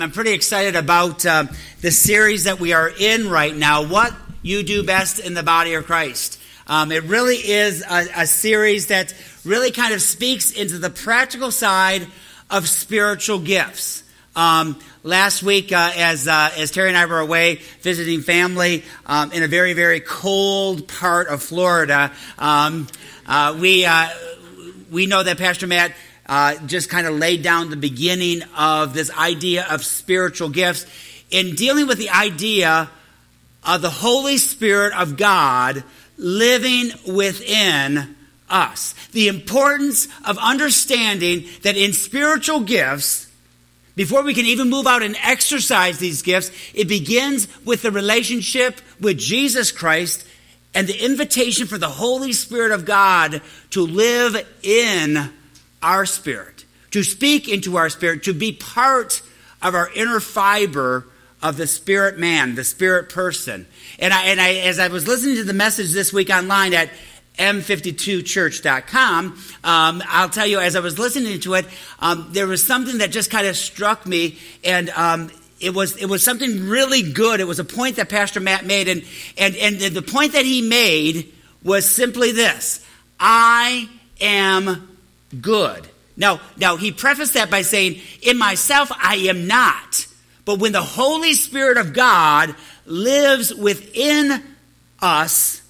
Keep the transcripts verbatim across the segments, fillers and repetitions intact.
I'm pretty excited about uh, the series that we are in right now, What You Do Best in the Body of Christ. Um, it really is a, a series that really kind of speaks into the practical side of spiritual gifts. Um, last week, uh, as uh, as Terry and I were away visiting family um, in a very, very cold part of Florida, um, uh, we uh, we know that Pastor Matt Uh, just kind of laid down the beginning of this idea of spiritual gifts in dealing with the idea of the Holy Spirit of God living within us. The importance of understanding that in spiritual gifts, before we can even move out and exercise these gifts, it begins with the relationship with Jesus Christ and the invitation for the Holy Spirit of God to live in our spirit, to speak into our spirit, to be part of our inner fiber of the spirit man, the spirit person. And I, and I, as I was listening to the message this week online at m fifty-two church dot com, um, I'll tell you, as I was listening to it, um, there was something that just kind of struck me, and um, it was it was something really good. It was a point that Pastor Matt made, and and and the point that he made was simply this: I am good. Now, now he prefaced that by saying, in myself I am not. But when the Holy Spirit of God lives within us,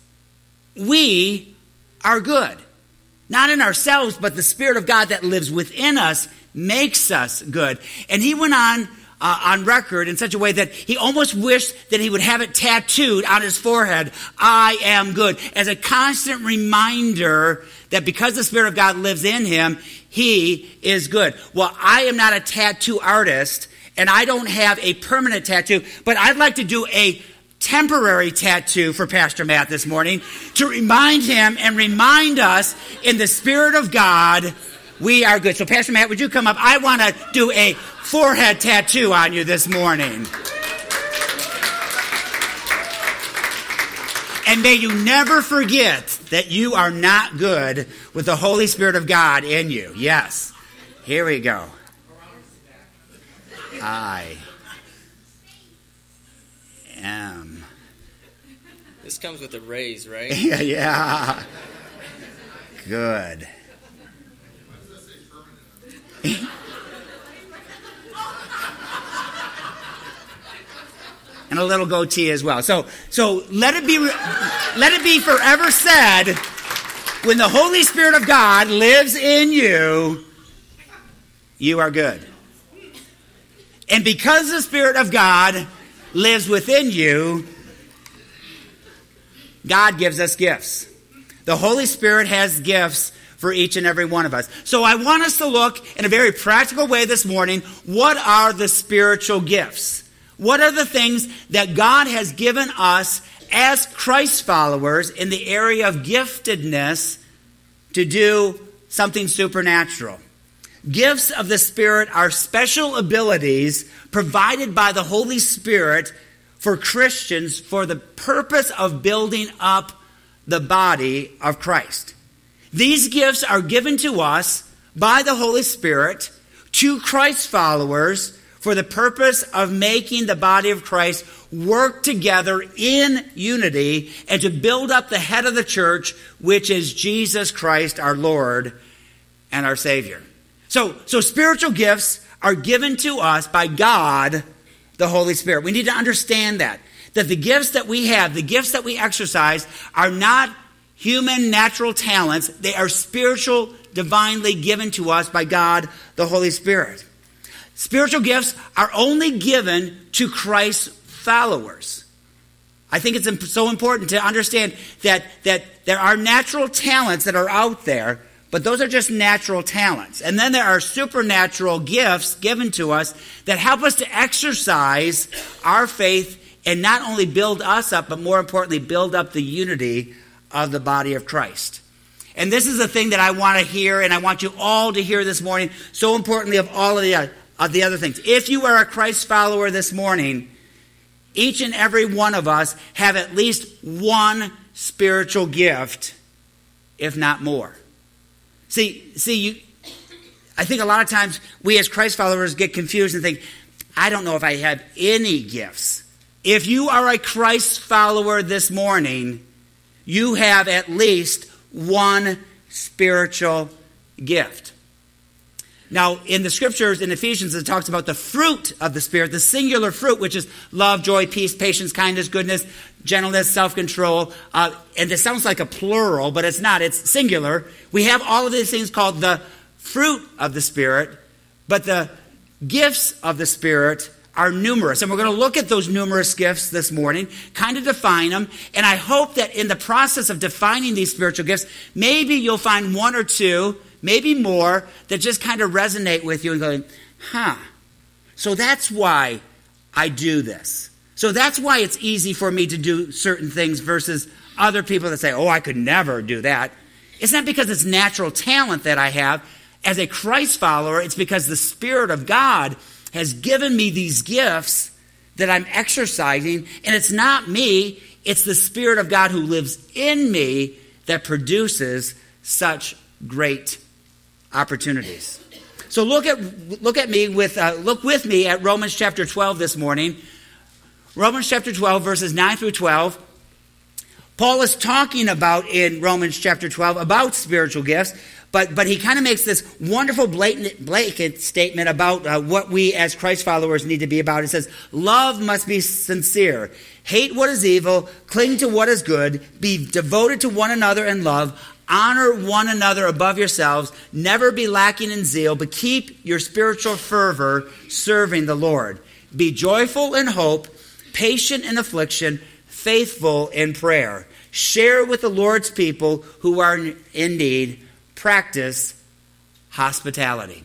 we are good. Not in ourselves, but the Spirit of God that lives within us makes us good. And he went on uh, on record in such a way that he almost wished that he would have it tattooed on his forehead, I am good, as a constant reminder that because the Spirit of God lives in him, he is good. Well, I am not a tattoo artist, and I don't have a permanent tattoo, but I'd like to do a temporary tattoo for Pastor Matt this morning to remind him and remind us in the Spirit of God, we are good. So Pastor Matt, would you come up? I want to do a forehead tattoo on you this morning. And may you never forget that you are not good with the Holy Spirit of God in you. Yes. Here we go. I am. This comes with a raise, right? Yeah, yeah. Good. And a little goatee as well. So, so let it be, let it be forever said, when the Holy Spirit of God lives in you, you are good. And because the Spirit of God lives within you, God gives us gifts. The Holy Spirit has gifts for each and every one of us. So I want us to look in a very practical way this morning, what are the spiritual gifts? What are the things that God has given us as Christ followers in the area of giftedness to do something supernatural? Gifts of the Spirit are special abilities provided by the Holy Spirit for Christians for the purpose of building up the body of Christ. These gifts are given to us by the Holy Spirit to Christ followers for the purpose of making the body of Christ work together in unity and to build up the head of the church, which is Jesus Christ, our Lord and our Savior. So, so spiritual gifts are given to us by God, the Holy Spirit. We need to understand that, that the gifts that we have, the gifts that we exercise, are not human natural talents. They are spiritual, divinely given to us by God, the Holy Spirit. Spiritual gifts are only given to Christ's followers. I think it's so important to understand that, that there are natural talents that are out there, but those are just natural talents. And then there are supernatural gifts given to us that help us to exercise our faith and not only build us up, but more importantly, build up the unity of the body of Christ. And this is the thing that I want to hear, and I want you all to hear this morning, so importantly of all of the of the other things. If you are a Christ follower this morning, each and every one of us have at least one spiritual gift, if not more. See, see, you. I think a lot of times we as Christ followers get confused and think, I don't know if I have any gifts. If you are a Christ follower this morning, you have at least one spiritual gift. Now, in the scriptures in Ephesians, it talks about the fruit of the Spirit, the singular fruit, which is love, joy, peace, patience, kindness, goodness, gentleness, self-control. Uh, and it sounds like a plural, but it's not. It's singular. We have all of these things called the fruit of the Spirit, but the gifts of the Spirit are numerous. And we're going to look at those numerous gifts this morning, kind of define them. And I hope that in the process of defining these spiritual gifts, maybe you'll find one or two, maybe more, that just kind of resonate with you and going, huh, so that's why I do this. So that's why it's easy for me to do certain things versus other people that say, oh, I could never do that. It's not because it's natural talent that I have. As a Christ follower, it's because the Spirit of God has given me these gifts that I'm exercising, and it's not me, it's the Spirit of God who lives in me that produces such great opportunities. So look at look at me with uh, look with me at Romans chapter twelve this morning. Romans chapter twelve, verses nine through twelve. Paul is talking about in Romans chapter twelve about spiritual gifts, but but he kind of makes this wonderful blatant, blanket statement about uh, what we as Christ followers need to be about. It says, love must be sincere. Hate what is evil. Cling to what is good. Be devoted to one another in love. Honor one another above yourselves. Never be lacking in zeal, but keep your spiritual fervor serving the Lord. Be joyful in hope, patient in affliction, faithful in prayer. Share with the Lord's people who are in need. Practice hospitality.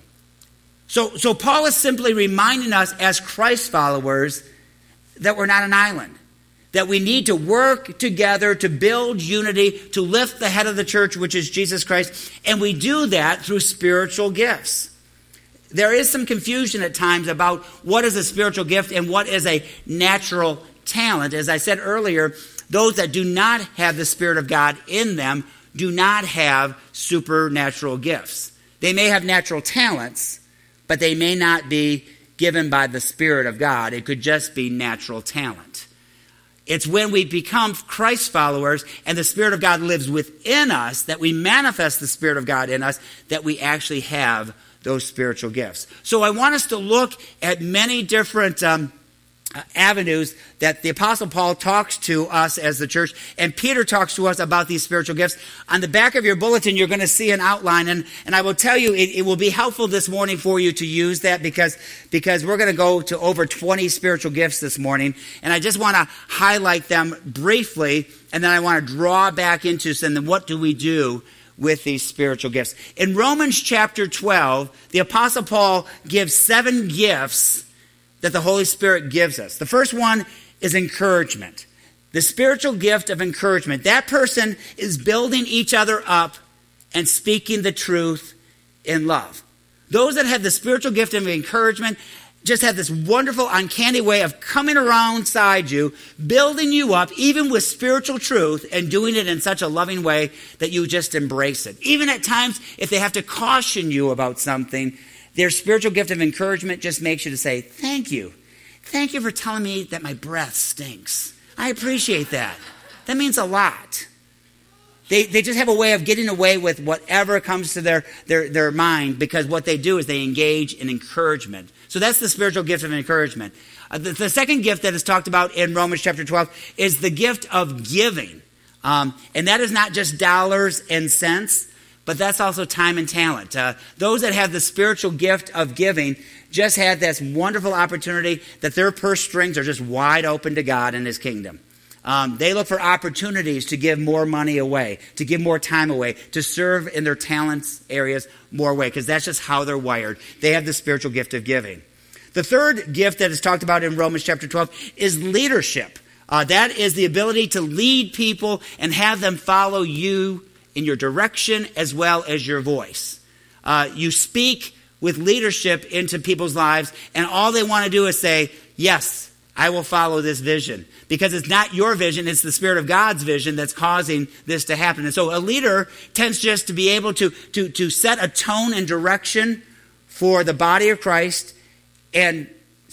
So, so Paul is simply reminding us as Christ followers that we're not an island. That we need to work together to build unity, to lift the head of the church, which is Jesus Christ. And we do that through spiritual gifts. There is some confusion at times about what is a spiritual gift and what is a natural talent. As I said earlier, those that do not have the Spirit of God in them do not have supernatural gifts. They may have natural talents, but they may not be given by the Spirit of God. It could just be natural talent. It's when we become Christ followers and the Spirit of God lives within us, that we manifest the Spirit of God in us, that we actually have those spiritual gifts. So I want us to look at many different um, uh, avenues that the Apostle Paul talks to us as the church, and Peter talks to us about these spiritual gifts. On the back of your bulletin, you're going to see an outline, and, and I will tell you, it, it will be helpful this morning for you to use that because, because we're going to go to over twenty spiritual gifts this morning, and I just want to highlight them briefly, and then I want to draw back into some, what do we do with these spiritual gifts. In Romans chapter twelve, the Apostle Paul gives seven gifts that the Holy Spirit gives us. The first one is encouragement. The spiritual gift of encouragement. That person is building each other up and speaking the truth in love. Those that have the spiritual gift of encouragement just have this wonderful, uncanny way of coming alongside you, building you up, even with spiritual truth, and doing it in such a loving way that you just embrace it. Even at times, if they have to caution you about something, their spiritual gift of encouragement just makes you to say, thank you. Thank you for telling me that my breath stinks. I appreciate that. That means a lot. They they just have a way of getting away with whatever comes to their, their, their mind, because what they do is they engage in encouragement. So that's the spiritual gift of encouragement. Uh, the, the second gift that is talked about in Romans chapter twelve is the gift of giving. Um, and that is not just dollars and cents, but that's also time and talent. Uh, those that have the spiritual gift of giving just have this wonderful opportunity that their purse strings are just wide open to God and His kingdom. Um, they look for opportunities to give more money away, to give more time away, to serve in their talents areas more away, because that's just how they're wired. They have the spiritual gift of giving. The third gift that is talked about in Romans chapter twelve is leadership. Uh, that is the ability to lead people and have them follow you in your direction as well as your voice. Uh, you speak with leadership into people's lives, and all they want to do is say, yes, I will follow this vision. Because it's not your vision, it's the Spirit of God's vision that's causing this to happen. And so a leader tends just to be able to, to, to set a tone and direction for the body of Christ and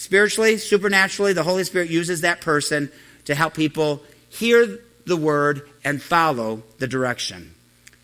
spiritually, supernaturally, the Holy Spirit uses that person to help people hear the word and follow the direction.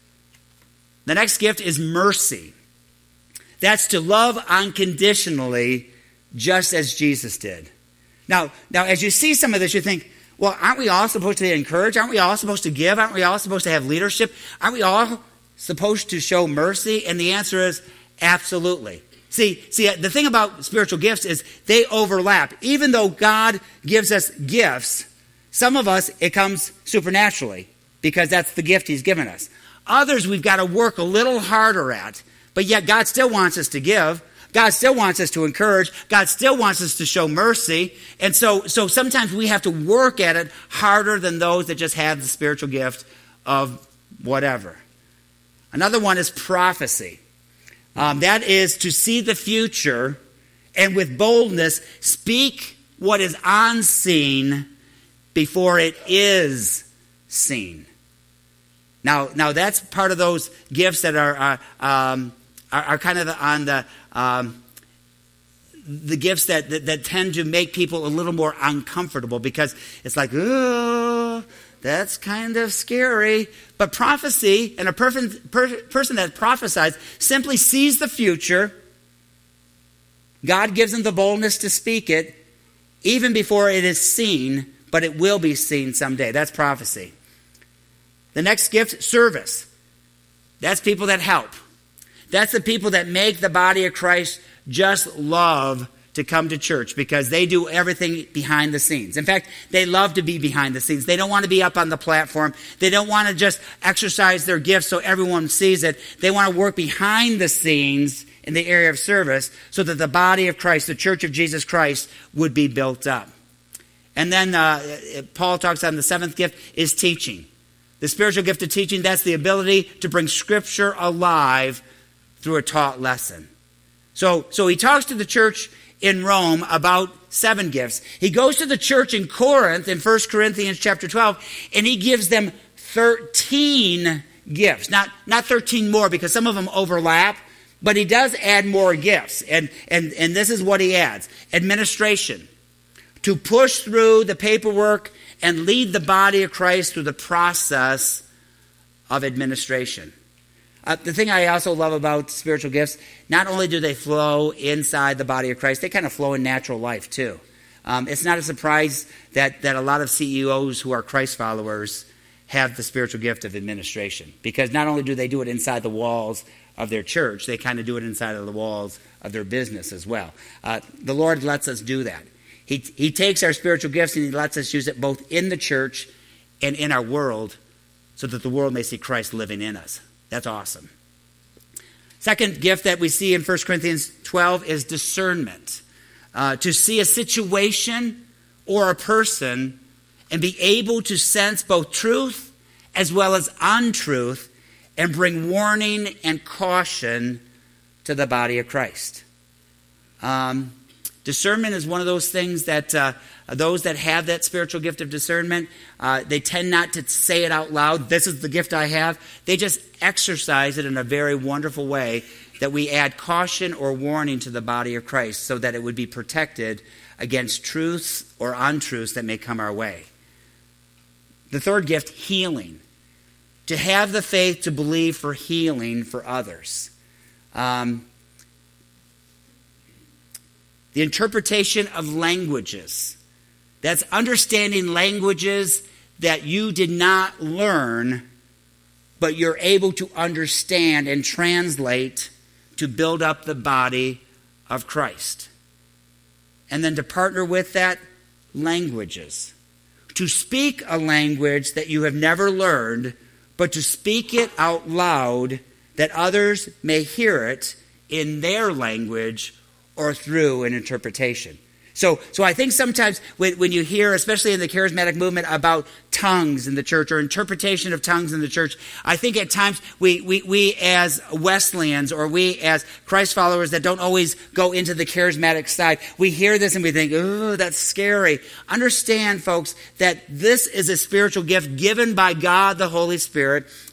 The next gift is mercy. That's to love unconditionally, just as Jesus did. Now, now, as you see some of this, you think, well, aren't we all supposed to encourage? Aren't we all supposed to give? Aren't we all supposed to have leadership? Aren't we all supposed to show mercy? And the answer is absolutely. See, see, the thing about spiritual gifts is they overlap. Even though God gives us gifts, some of us, it comes supernaturally because that's the gift he's given us. Others, we've got to work a little harder at. But yet God still wants us to give. God still wants us to encourage. God still wants us to show mercy. And so, so sometimes we have to work at it harder than those that just have the spiritual gift of whatever. Another one is prophecy. Um, that is to see the future and with boldness speak what is unseen before it is seen. Now, now that's part of those gifts that are uh, um, are, are kind of on the um, the gifts that, that that tend to make people a little more uncomfortable because it's like, oh, that's kind of scary. But prophecy, and a per- per- person that prophesies simply sees the future. God gives them the boldness to speak it, even before it is seen, but it will be seen someday. That's prophecy. The next gift, service. That's people that help. That's the people that make the body of Christ just love to come to church because they do everything behind the scenes. In fact, they love to be behind the scenes. They don't want to be up on the platform. They don't want to just exercise their gifts so everyone sees it. They want to work behind the scenes in the area of service so that the body of Christ, the church of Jesus Christ, would be built up. And then uh, Paul talks on the seventh gift is teaching. The spiritual gift of teaching, that's the ability to bring Scripture alive through a taught lesson. So, so he talks to the church in Rome about seven gifts. He goes to the church in Corinth in First Corinthians chapter twelve, and he gives them thirteen gifts. Not, not thirteen more because some of them overlap, but he does add more gifts. And, and, and this is what he adds. Administration. To push through the paperwork and lead the body of Christ through the process of administration. Uh, the thing I also love about spiritual gifts, not only do they flow inside the body of Christ, they kind of flow in natural life too. Um, it's not a surprise that, that a lot of C E Os who are Christ followers have the spiritual gift of administration. Because not only do they do it inside the walls of their church, they kind of do it inside of the walls of their business as well. Uh, the Lord lets us do that. He, he takes our spiritual gifts and he lets us use it both in the church and in our world so that the world may see Christ living in us. That's awesome. Second gift that we see in First Corinthians twelve is discernment. Uh, to see a situation or a person and be able to sense both truth as well as untruth and bring warning and caution to the body of Christ. Um, discernment is one of those things that uh, those that have that spiritual gift of discernment, uh, they tend not to say it out loud. This is the gift I have. They just exercise it in a very wonderful way that we add caution or warning to the body of Christ so that it would be protected against truths or untruths that may come our way. The third gift, healing. To have the faith to believe for healing for others. Um, the interpretation of languages. That's understanding languages that you did not learn, but you're able to understand and translate to build up the body of Christ. And then to partner with that, languages. To speak a language that you have never learned, but to speak it out loud that others may hear it in their language or through an interpretation. So, so I think sometimes when, when you hear, especially in the charismatic movement, about tongues in the church or interpretation of tongues in the church, I think at times we, we, we as Wesleyans or we as Christ followers that don't always go into the charismatic side, we hear this and we think, oh, that's scary. Understand, folks, that this is a spiritual gift given by God the Holy Spirit,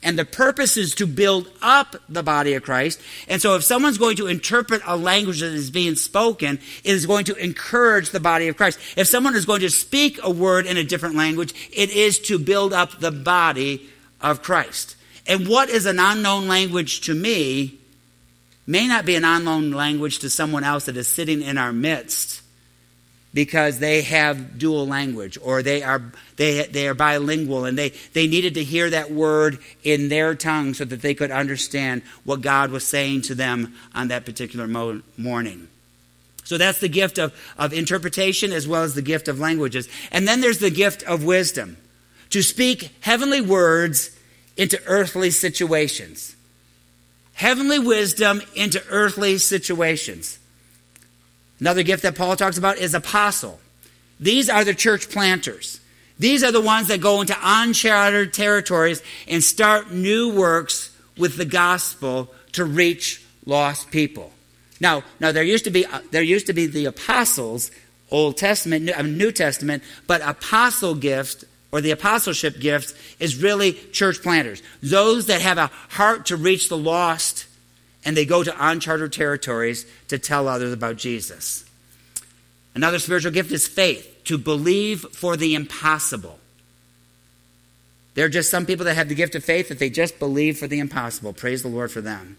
And the purpose is to build up the body of Christ. And so if someone's going to interpret a language that is being spoken, it is going to encourage the body of Christ. If someone is going to speak a word in a different language, it is to build up the body of Christ. And what is an unknown language to me may not be an unknown language to someone else that is sitting in our midst, because they have dual language, or they are they they are bilingual, and they, they needed to hear that word in their tongue so that they could understand what God was saying to them on that particular mo- morning. So that's the gift of, of interpretation as well as the gift of languages. And then there's the gift of wisdom, to speak heavenly words into earthly situations. Heavenly wisdom into earthly situations. Another gift that Paul talks about is apostle. These are the church planters. These are the ones that go into uncharted territories and start new works with the gospel to reach lost people. Now, now there used to be there used to be the apostles, Old Testament, New Testament, but apostle gift or the apostleship gift is really church planters. Those that have a heart to reach the lost, and they go to uncharted territories to tell others about Jesus. Another spiritual gift is faith, to believe for the impossible. There are just some people that have the gift of faith that they just believe for the impossible. Praise the Lord for them.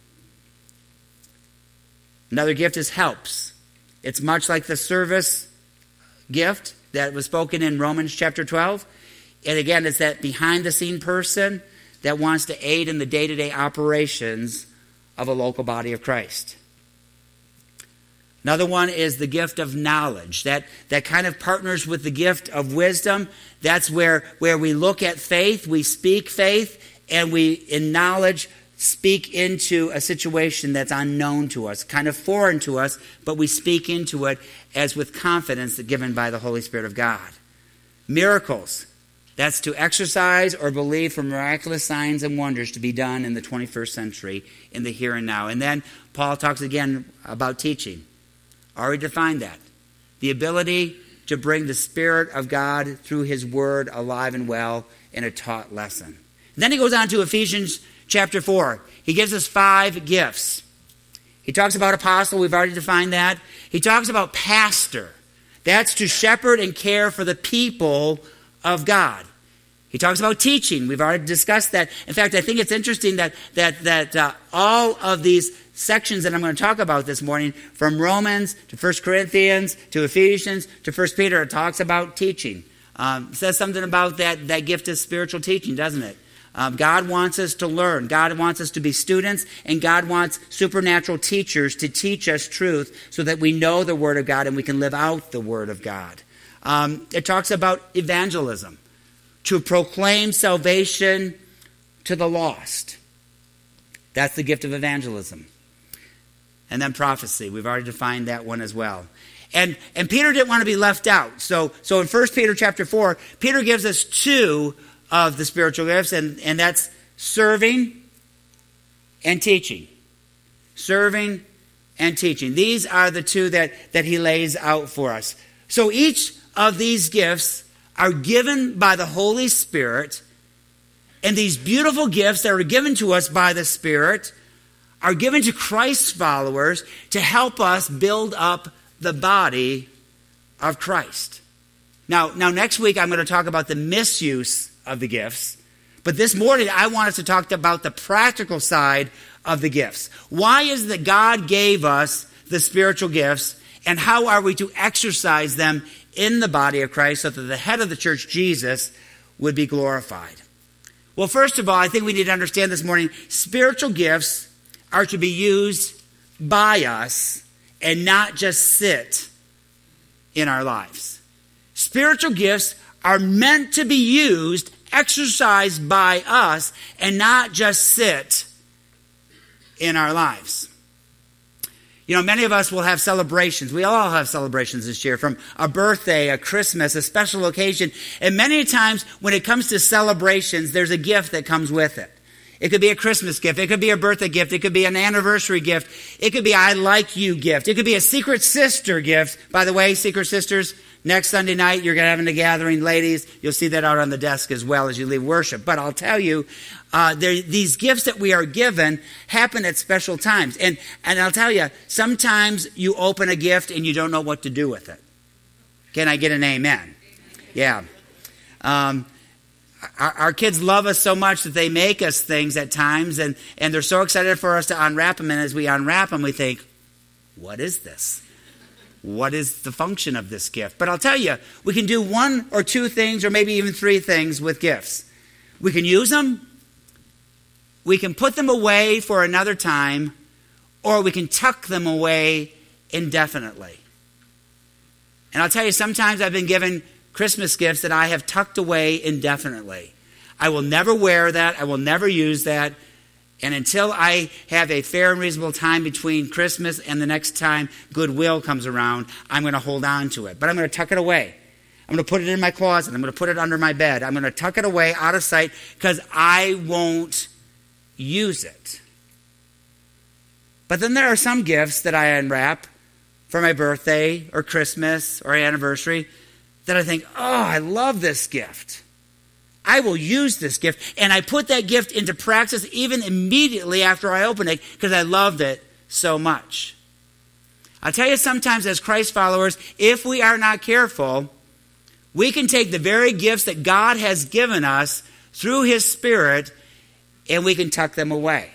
Another gift is helps. It's much like the service gift that was spoken in Romans chapter twelve. And again, it's that behind-the-scene person that wants to aid in the day-to-day operations of a local body of Christ. Another one is the gift of knowledge. That, that kind of partners with the gift of wisdom. That's where, where we look at faith, we speak faith, and we, in knowledge, speak into a situation that's unknown to us, kind of foreign to us, but we speak into it as with confidence given by the Holy Spirit of God. Miracles. That's to exercise or believe for miraculous signs and wonders to be done in the twenty-first century, in the here and now. And then Paul talks again about teaching. Already defined that. The ability to bring the Spirit of God through His Word alive and well in a taught lesson. And then he goes on to Ephesians chapter four. He gives us five gifts. He talks about apostle. We've already defined that. He talks about pastor. That's to shepherd and care for the people of God. He talks about teaching. We've already discussed that. In fact, I think it's interesting that that that uh, all of these sections that I'm going to talk about this morning, from Romans to First Corinthians to Ephesians to First Peter, it talks about teaching. Um, it says something about that, that gift of spiritual teaching, doesn't it? Um, God wants us to learn. God wants us to be students, and God wants supernatural teachers to teach us truth so that we know the Word of God and we can live out the Word of God. Um, it talks about evangelism, to proclaim salvation to the lost. That's the gift of evangelism. And then prophecy. We've already defined that one as well. And and Peter didn't want to be left out. So so in First Peter chapter four, Peter gives us two of the spiritual gifts, and, and that's serving and teaching. Serving and teaching. These are the two that, that he lays out for us. So each of these gifts are given by the Holy Spirit, and these beautiful gifts that are given to us by the Spirit are given to Christ's followers to help us build up the body of Christ. Now, now next week I'm going to talk about the misuse of the gifts, but this morning I want us to talk about the practical side of the gifts. Why is it that God gave us the spiritual gifts, and how are we to exercise them in the body of Christ so that the head of the church, Jesus, would be glorified? Well, first of all, I think we need to understand this morning, spiritual gifts are to be used by us and not just sit in our lives. Spiritual gifts are meant to be used, exercised by us, and not just sit in our lives. You know, many of us will have celebrations. We all have celebrations this year, from a birthday, a Christmas, a special occasion. And many times when it comes to celebrations, there's a gift that comes with it. It could be a Christmas gift. It could be a birthday gift. It could be an anniversary gift. It could be I like you gift. It could be a secret sister gift. By the way, secret sisters, Next Sunday night, you're going to have a gathering, ladies. You'll see that out on the desk as well as you leave worship. But I'll tell you, uh, there, these gifts that we are given happen at special times. And, and I'll tell you, sometimes you open a gift and you don't know what to do with it. Can I get an amen? Yeah. Um, our, our kids love us so much that they make us things at times, and, and they're so excited for us to unwrap them. And as we unwrap them, we think, what is this? What is the function of this gift? But I'll tell you, we can do one or two things, or maybe even three things with gifts. We can use them, we can put them away for another time, or we can tuck them away indefinitely. And I'll tell you, sometimes I've been given Christmas gifts that I have tucked away indefinitely. I will never wear that. I will never use that. And until I have a fair and reasonable time between Christmas and the next time Goodwill comes around, I'm going to hold on to it. But I'm going to tuck it away. I'm going to put it in my closet. I'm going to put it under my bed. I'm going to tuck it away out of sight because I won't use it. But then there are some gifts that I unwrap for my birthday or Christmas or anniversary that I think, oh, I love this gift. I will use this gift. And I put that gift into practice even immediately after I open it because I loved it so much. I'll tell you, sometimes as Christ followers, if we are not careful, we can take the very gifts that God has given us through His Spirit and we can tuck them away.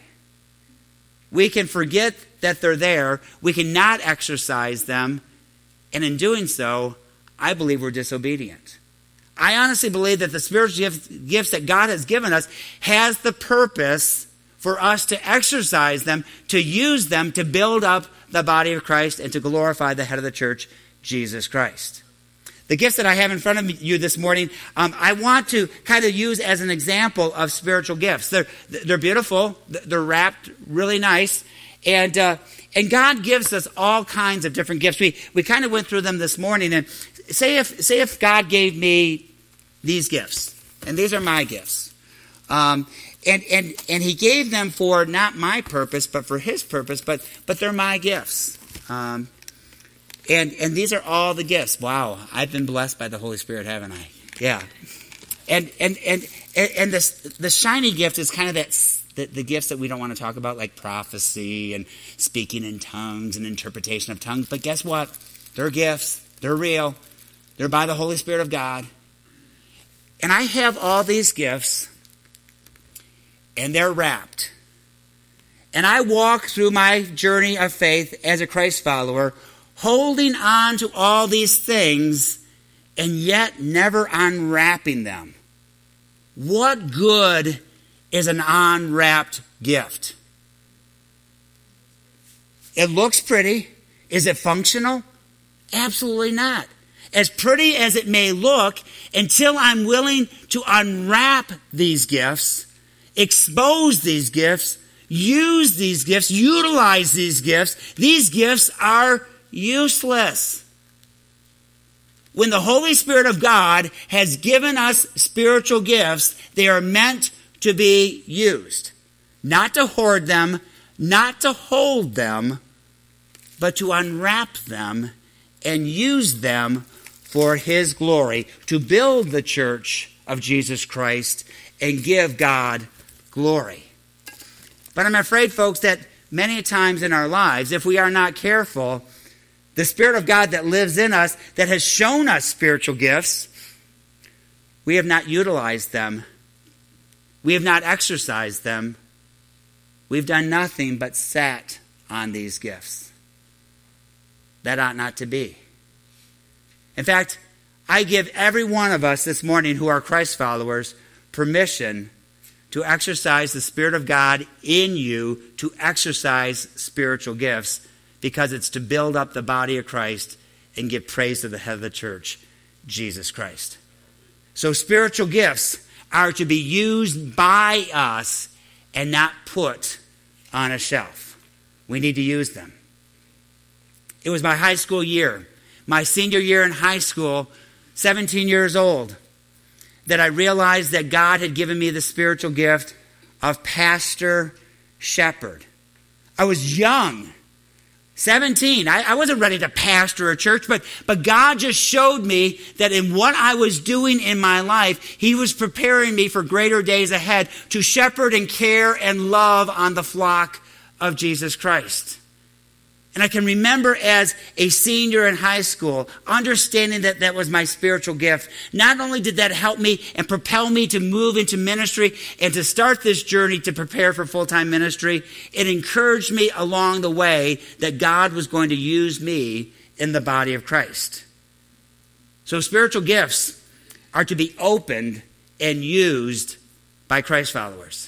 We can forget that they're there. We cannot exercise them. And in doing so, I believe we're disobedient. I honestly believe that the spiritual gifts that God has given us has the purpose for us to exercise them, to use them to build up the body of Christ and to glorify the head of the church, Jesus Christ. The gifts that I have in front of you this morning, um, I want to kind of use as an example of spiritual gifts. They're, they're beautiful. They're wrapped really nice. And uh, and God gives us all kinds of different gifts. We we kind of went through them this morning. And say if say if God gave me these gifts, and these are my gifts, um, and and and He gave them for not my purpose, but for His purpose. But but they're my gifts. Um, and and these are all the gifts. Wow, I've been blessed by the Holy Spirit, haven't I? Yeah. And and and and this the shiny gift is kind of that. The, the gifts that we don't want to talk about, like prophecy and speaking in tongues and interpretation of tongues. But guess what? They're gifts. They're real. They're by the Holy Spirit of God. And I have all these gifts, and they're wrapped. And I walk through my journey of faith as a Christ follower, holding on to all these things, and yet never unwrapping them. What good is an unwrapped gift? It looks pretty. Is it functional? Absolutely not. As pretty as it may look, until I'm willing to unwrap these gifts, expose these gifts, use these gifts, utilize these gifts, these gifts are useless. When the Holy Spirit of God has given us spiritual gifts, they are meant to be used. Not to hoard them, not to hold them, but to unwrap them and use them for His glory, to build the church of Jesus Christ and give God glory. But I'm afraid, folks, that many times in our lives, if we are not careful, the Spirit of God that lives in us, that has shown us spiritual gifts, we have not utilized them. We have not exercised them. We've done nothing but sat on these gifts. That ought not to be. In fact, I give every one of us this morning who are Christ followers permission to exercise the Spirit of God in you, to exercise spiritual gifts, because it's to build up the body of Christ and give praise to the head of the church, Jesus Christ. So spiritual gifts are to be used by us and not put on a shelf. We need to use them. It was my high school year, my senior year in high school, seventeen years old, that I realized that God had given me the spiritual gift of pastor shepherd. I was young, seventeen. I, I wasn't ready to pastor a church, but, but God just showed me that in what I was doing in my life, he was preparing me for greater days ahead to shepherd and care and love on the flock of Jesus Christ. And I can remember as a senior in high school, understanding that that was my spiritual gift. Not only did that help me and propel me to move into ministry and to start this journey to prepare for full-time ministry, it encouraged me along the way that God was going to use me in the body of Christ. So spiritual gifts are to be opened and used by Christ followers.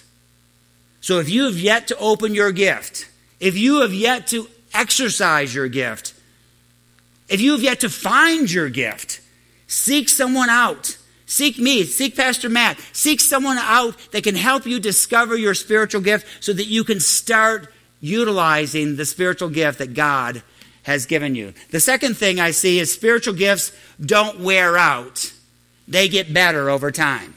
So if you have yet to open your gift, if you have yet to exercise your gift, if you have yet to find your gift, seek someone out. Seek me, seek Pastor Matt, seek someone out that can help you discover your spiritual gift so that you can start utilizing the spiritual gift that God has given you. The second thing I see is spiritual gifts don't wear out. They get better over time.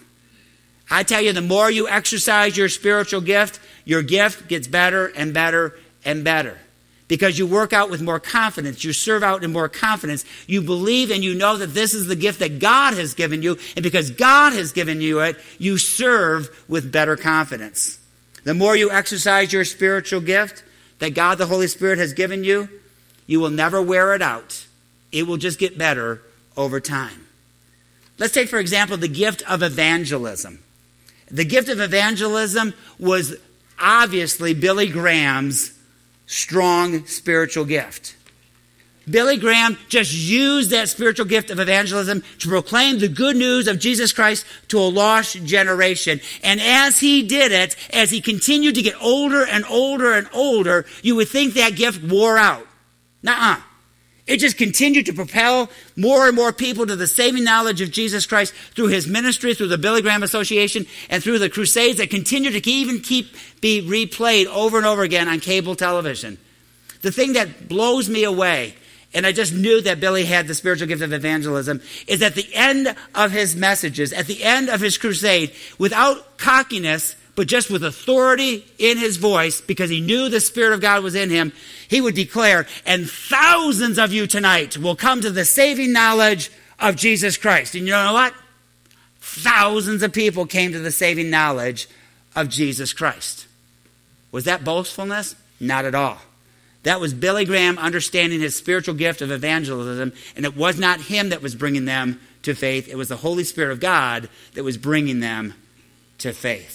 I tell you, the more you exercise your spiritual gift, your gift gets better and better and better. Because you work out with more confidence. You serve out in more confidence. You believe and you know that this is the gift that God has given you. And because God has given you it, you serve with better confidence. The more you exercise your spiritual gift that God the Holy Spirit has given you, you will never wear it out. It will just get better over time. Let's take, for example, the gift of evangelism. The gift of evangelism was obviously Billy Graham's strong spiritual gift. Billy Graham just used that spiritual gift of evangelism to proclaim the good news of Jesus Christ to a lost generation. And as he did it, as he continued to get older and older and older, you would think that gift wore out. Nuh-uh. It just continued to propel more and more people to the saving knowledge of Jesus Christ through his ministry, through the Billy Graham Association, and through the crusades that continue to even keep be replayed over and over again on cable television. The thing that blows me away, and I just knew that Billy had the spiritual gift of evangelism, is at the end of his messages, at the end of his crusade, without cockiness, but just with authority in his voice, because he knew the Spirit of God was in him, he would declare, and thousands of you tonight will come to the saving knowledge of Jesus Christ. And you know what? Thousands of people came to the saving knowledge of Jesus Christ. Was that boastfulness? Not at all. That was Billy Graham understanding his spiritual gift of evangelism, and it was not him that was bringing them to faith. It was the Holy Spirit of God that was bringing them to faith.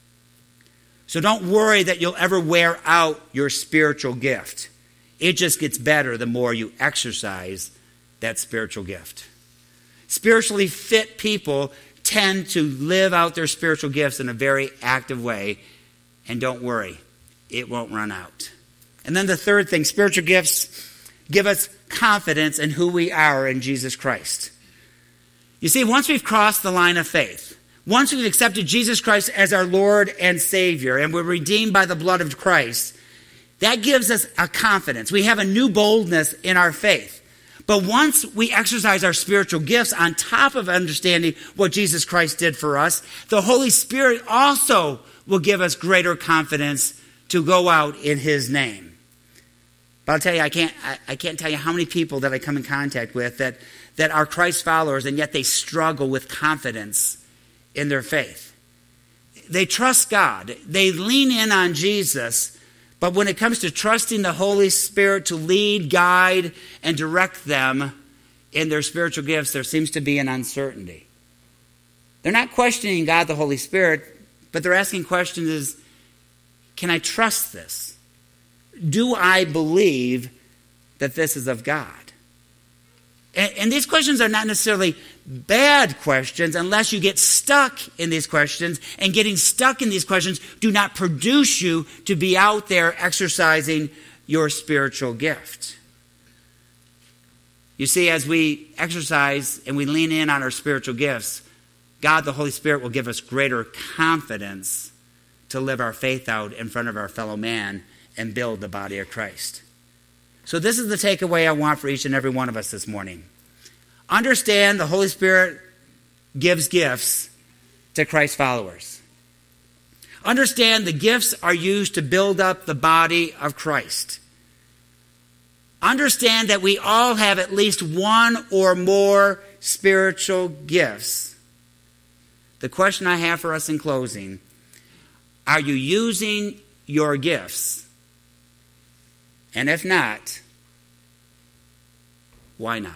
So don't worry that you'll ever wear out your spiritual gift. It just gets better the more you exercise that spiritual gift. Spiritually fit people tend to live out their spiritual gifts in a very active way. And don't worry, it won't run out. And then the third thing, spiritual gifts give us confidence in who we are in Jesus Christ. You see, once we've crossed the line of faith, once we've accepted Jesus Christ as our Lord and Savior, and we're redeemed by the blood of Christ, that gives us a confidence. We have a new boldness in our faith. But once we exercise our spiritual gifts on top of understanding what Jesus Christ did for us, the Holy Spirit also will give us greater confidence to go out in his name. But I'll tell you, I can't, I, I can't tell you how many people that I come in contact with that, that are Christ followers, and yet they struggle with confidence in their faith. They trust God. They lean in on Jesus. But when it comes to trusting the Holy Spirit to lead, guide, and direct them in their spiritual gifts, there seems to be an uncertainty. They're not questioning God, the Holy Spirit, but they're asking questions is, can I trust this? Do I believe that this is of God? And, and these questions are not necessarily bad questions unless you get stuck in these questions. And getting stuck in these questions do not produce you to be out there exercising your spiritual gift. You see, as we exercise and we lean in on our spiritual gifts, God, the Holy Spirit, will give us greater confidence to live our faith out in front of our fellow man and build the body of Christ. So this is the takeaway I want for each and every one of us this morning. Understand the Holy Spirit gives gifts to Christ followers. Understand the gifts are used to build up the body of Christ. understand that we all have at least one or more spiritual gifts. The question I have for us in closing, are you using your gifts? And if not, why not?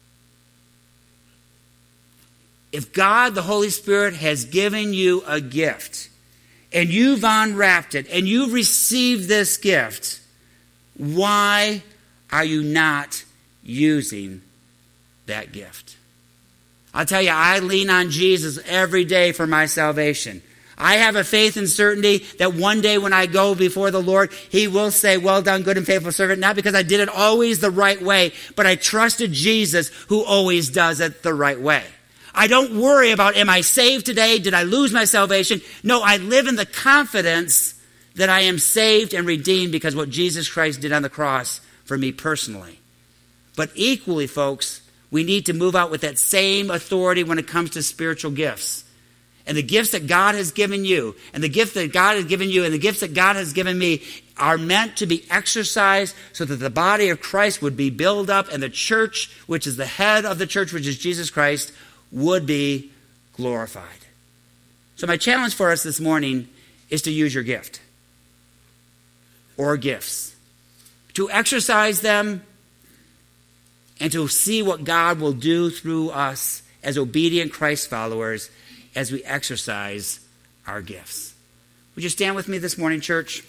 If God, the Holy Spirit, has given you a gift, and you've unwrapped it, and you've received this gift, why are you not using that gift? I'll tell you, I lean on Jesus every day for my salvation. I have a faith and certainty that one day when I go before the Lord, He will say, well done, good and faithful servant, not because I did it always the right way, but I trusted Jesus who always does it the right way. I don't worry about, am I saved today? Did I lose my salvation? No, I live in the confidence that I am saved and redeemed because what Jesus Christ did on the cross for me personally. But equally, folks, we need to move out with that same authority when it comes to spiritual gifts. And the gifts that God has given you, and the gift that God has given you, and the gifts that God has given me are meant to be exercised so that the body of Christ would be built up, and the church, which is the head of the church, which is Jesus Christ, would be glorified. So my challenge for us this morning is to use your gift or gifts, to exercise them and to see what God will do through us as obedient Christ followers as we exercise our gifts. Would you stand with me this morning, church?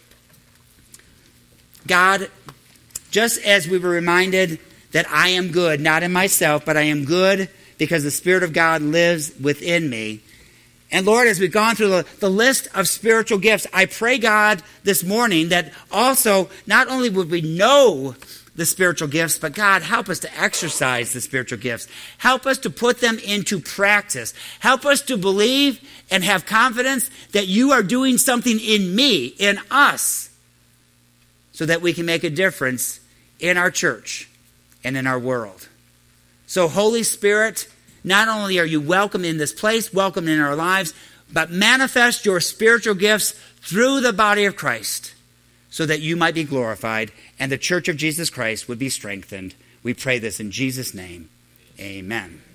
God, just as we were reminded that I am good, not in myself, but I am good because the Spirit of God lives within me. And Lord, as we've gone through the, the list of spiritual gifts, I pray, God, this morning that also not only would we know the spiritual gifts, but God, help us to exercise the spiritual gifts. Help us to put them into practice. Help us to believe and have confidence that you are doing something in me, in us, so that we can make a difference in our church and in our world. So, Holy Spirit, not only are you welcome in this place, welcome in our lives, but manifest your spiritual gifts through the body of Christ so that you might be glorified and the church of Jesus Christ would be strengthened. We pray this in Jesus' name. Amen.